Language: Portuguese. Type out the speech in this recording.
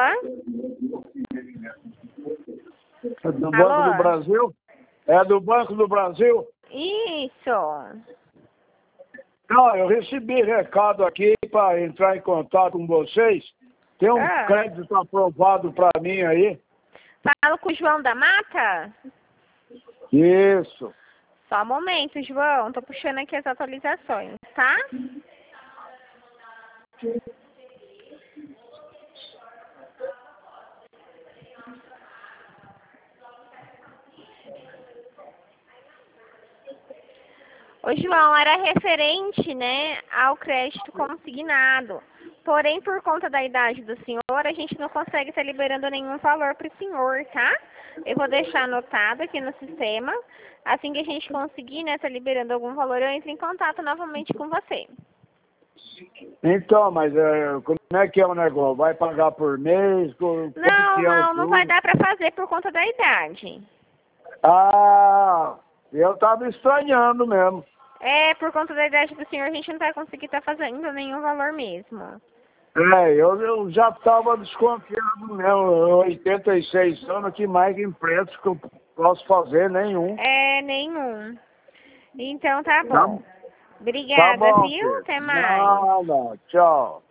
É do Alô? Banco do Brasil? É do Banco do Brasil? Isso. Não, eu recebi recado aqui para entrar em contato com vocês. Tem um crédito aprovado para mim aí. Falo com o João da Mata? Isso. Só um momento, João. Tô puxando aqui as atualizações, tá? Ô, João, era referente, né, ao crédito consignado. Porém, por conta da idade do senhor, a gente não consegue estar liberando nenhum valor para o senhor, tá? Eu vou deixar anotado aqui no sistema. Assim que a gente conseguir, né, estar liberando algum valor, eu entro em contato novamente com você. Então, mas como é que é o negócio? Vai pagar por mês? Não vai dar para fazer por conta da idade. Ah, eu estava estranhando mesmo. É, por conta da idade do senhor, a gente não vai conseguir estar fazendo nenhum valor mesmo. Eu já estava desconfiado mesmo. 86 anos, que mais empréstimo que eu posso fazer? Nenhum. Nenhum. Então tá bom. Tá Obrigada, bom, viu? filho. Até mais. Não, tchau.